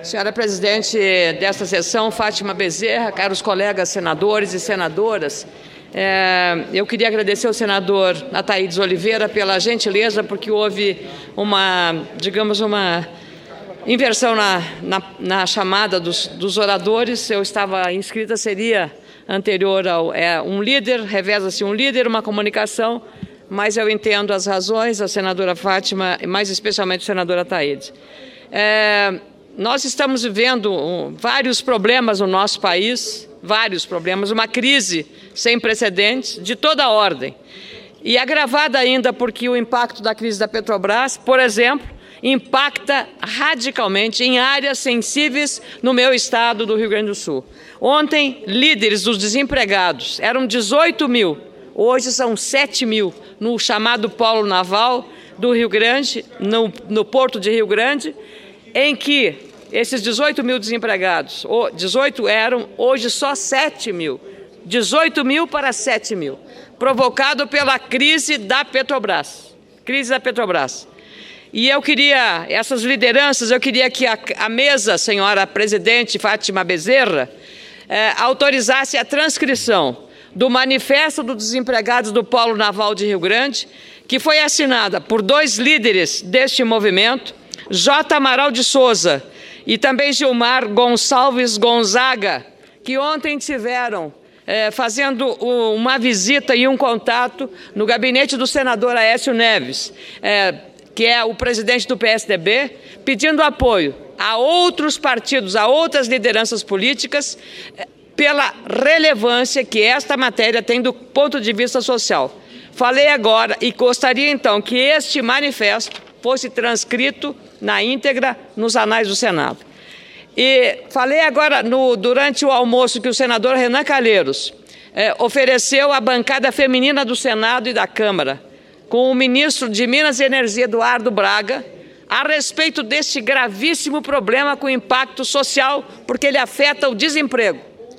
Senhora presidente desta sessão, Fátima Bezerra, caros colegas senadores e senadoras, eu queria agradecer ao senador Ataídes Oliveira pela gentileza, porque houve uma inversão na chamada dos oradores. Eu estava inscrita, seria anterior ao um líder, reveza-se um líder, uma comunicação, mas eu entendo as razões, a senadora Fátima, e mais especialmente o senador Ataídes. Nós estamos vivendo vários problemas no nosso país, vários problemas, uma crise sem precedentes, de toda ordem. E agravada ainda porque o impacto da crise da Petrobras, por exemplo, impacta radicalmente em áreas sensíveis no meu estado do Rio Grande do Sul. Ontem, líderes dos desempregados, eram 18 mil, hoje são 7 mil, no chamado Polo Naval do Rio Grande, no Porto de Rio Grande, em que esses 18 mil desempregados, 18 eram, hoje só 7 mil, 18 mil para 7 mil, provocado pela crise da Petrobras, E eu queria, essas lideranças, eu queria que a mesa, senhora presidente Fátima Bezerra, autorizasse a transcrição do Manifesto dos Desempregados do Polo Naval de Rio Grande, que foi assinada por 2 líderes deste movimento, J. Amaral de Souza e também Gilmar Gonçalves Gonzaga, que ontem tiveram fazendo uma visita e um contato no gabinete do senador Aécio Neves, que é o presidente do PSDB, pedindo apoio a outros partidos, a outras lideranças políticas, pela relevância que esta matéria tem do ponto de vista social. Falei agora e gostaria então que este manifesto fosse transcrito na íntegra nos anais do Senado. E falei agora, durante o almoço, que o senador Renan Calheiros ofereceu à bancada feminina do Senado e da Câmara, com o ministro de Minas e Energia, Eduardo Braga, a respeito deste gravíssimo problema com impacto social, porque ele afeta o desemprego,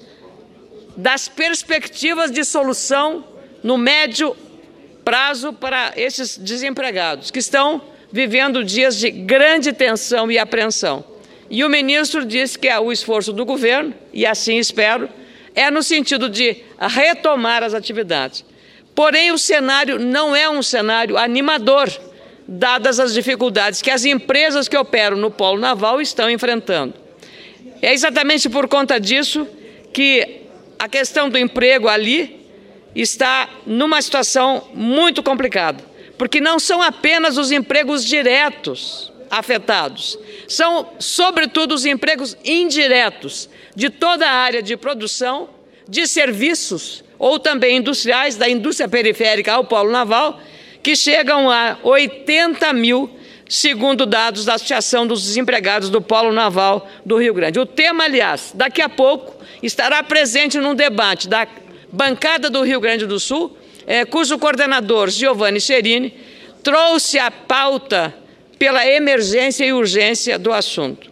das perspectivas de solução no médio prazo para esses desempregados, que estão vivendo dias de grande tensão e apreensão. E o ministro disse que o esforço do governo, e assim espero, é no sentido de retomar as atividades. Porém, o cenário não é um cenário animador, dadas as dificuldades que as empresas que operam no Polo Naval estão enfrentando. É exatamente por conta disso que a questão do emprego ali está numa situação muito complicada, porque não são apenas os empregos diretos afetados, são, sobretudo, os empregos indiretos de toda a área de produção, de serviços ou também industriais, da indústria periférica ao Polo Naval, que chegam a 80 mil, segundo dados da Associação dos Desempregados do Polo Naval do Rio Grande. O tema, aliás, daqui a pouco estará presente num debate da bancada do Rio Grande do Sul, cujo coordenador, Giovanni Cherini, trouxe a pauta pela emergência e urgência do assunto.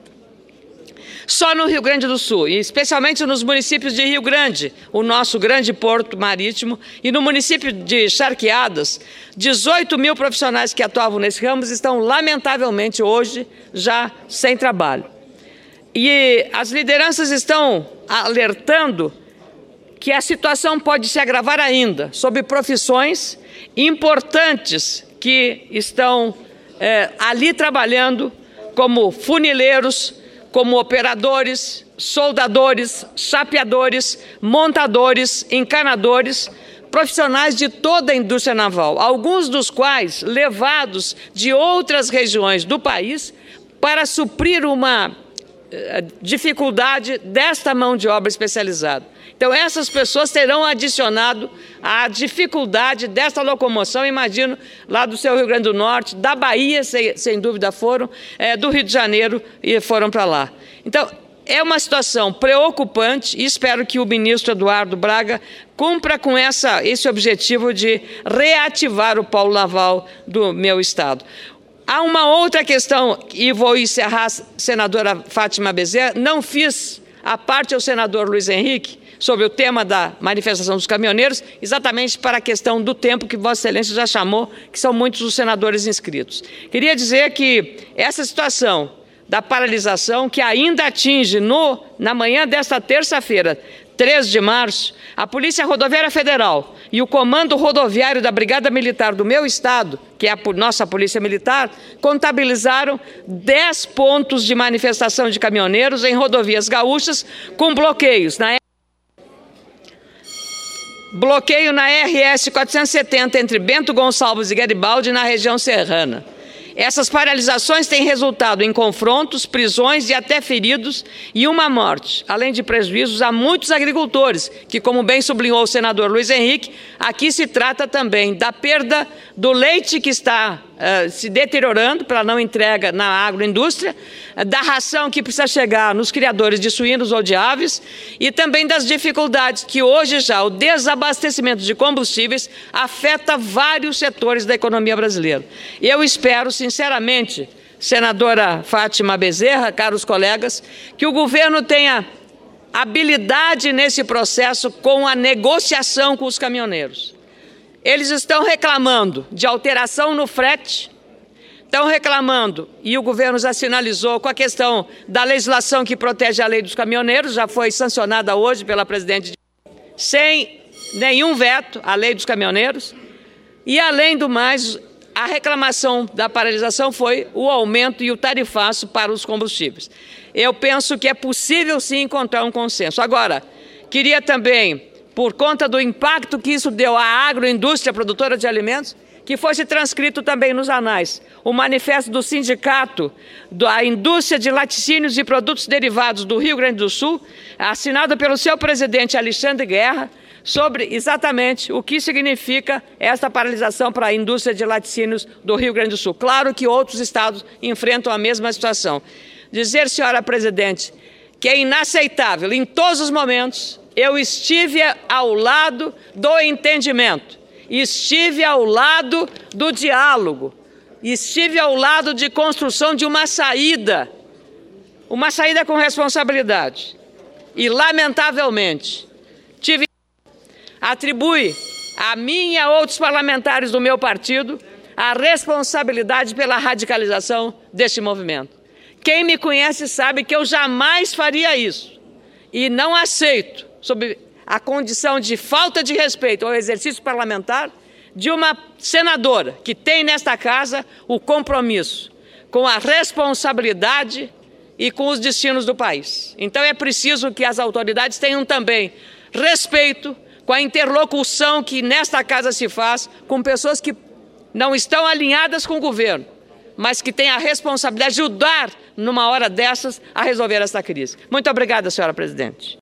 Só no Rio Grande do Sul, e especialmente nos municípios de Rio Grande, o nosso grande porto marítimo, e no município de Charqueadas, 18 mil profissionais que atuavam nesse ramo estão, lamentavelmente, hoje já sem trabalho. E as lideranças estão alertando que a situação pode se agravar ainda, sob profissões importantes que estão ali trabalhando, como funileiros, como operadores, soldadores, chapeadores, montadores, encanadores, profissionais de toda a indústria naval, alguns dos quais levados de outras regiões do país para suprir uma dificuldade desta mão de obra especializada. Então, essas pessoas terão adicionado a dificuldade desta locomoção, imagino, lá do seu Rio Grande do Norte, da Bahia, sem dúvida foram, do Rio de Janeiro e foram para lá. Então, é uma situação preocupante e espero que o ministro Eduardo Braga cumpra com esse objetivo de reativar o Polo Naval do meu estado. Há uma outra questão, e vou encerrar, senadora Fátima Bezerra, não fiz a parte ao senador Luiz Henrique, sobre o tema da manifestação dos caminhoneiros, exatamente para a questão do tempo que Vossa Excelência já chamou, que são muitos os senadores inscritos. Queria dizer que essa situação da paralisação que ainda atinge na manhã desta terça-feira, 3 de março, a Polícia Rodoviária Federal e o Comando Rodoviário da Brigada Militar do meu estado, que é a nossa Polícia Militar, contabilizaram 10 pontos de manifestação de caminhoneiros em rodovias gaúchas com bloqueios. Bloqueio na RS 470 entre Bento Gonçalves e Garibaldi, na região serrana. Essas paralisações têm resultado em confrontos, prisões e até feridos e uma morte, além de prejuízos a muitos agricultores, que, como bem sublinhou o senador Luiz Henrique, aqui se trata também da perda do leite que está se deteriorando pela não entrega na agroindústria, da ração que precisa chegar nos criadores de suínos ou de aves e também das dificuldades que hoje já o desabastecimento de combustíveis afeta vários setores da economia brasileira. Eu espero, sinceramente, senadora Fátima Bezerra, caros colegas, que o governo tenha habilidade nesse processo com a negociação com os caminhoneiros. Eles estão reclamando de alteração no frete, estão reclamando, e o governo já sinalizou com a questão da legislação que protege a lei dos caminhoneiros, já foi sancionada hoje pela presidente, sem nenhum veto à lei dos caminhoneiros, e além do mais, a reclamação da paralisação foi o aumento e o tarifaço para os combustíveis. Eu penso que é possível sim encontrar um consenso. Agora, queria também, por conta do impacto que isso deu à agroindústria produtora de alimentos, que fosse transcrito também nos anais o manifesto do Sindicato da Indústria de Laticínios e Produtos Derivados do Rio Grande do Sul, assinado pelo seu presidente Alexandre Guerra, sobre exatamente o que significa esta paralisação para a indústria de laticínios do Rio Grande do Sul. Claro que outros estados enfrentam a mesma situação. Dizer, senhora presidente, que é inaceitável, em todos os momentos, eu estive ao lado do entendimento, estive ao lado do diálogo, estive ao lado de construção de uma saída com responsabilidade. E, lamentavelmente, atribui a mim e a outros parlamentares do meu partido a responsabilidade pela radicalização deste movimento. Quem me conhece sabe que eu jamais faria isso e não aceito, sob a condição de falta de respeito ao exercício parlamentar, de uma senadora que tem nesta casa o compromisso com a responsabilidade e com os destinos do país. Então é preciso que as autoridades tenham também respeito com a interlocução que nesta casa se faz com pessoas que não estão alinhadas com o governo, mas que têm a responsabilidade de ajudar, numa hora dessas, a resolver esta crise. Muito obrigada, senhora presidente.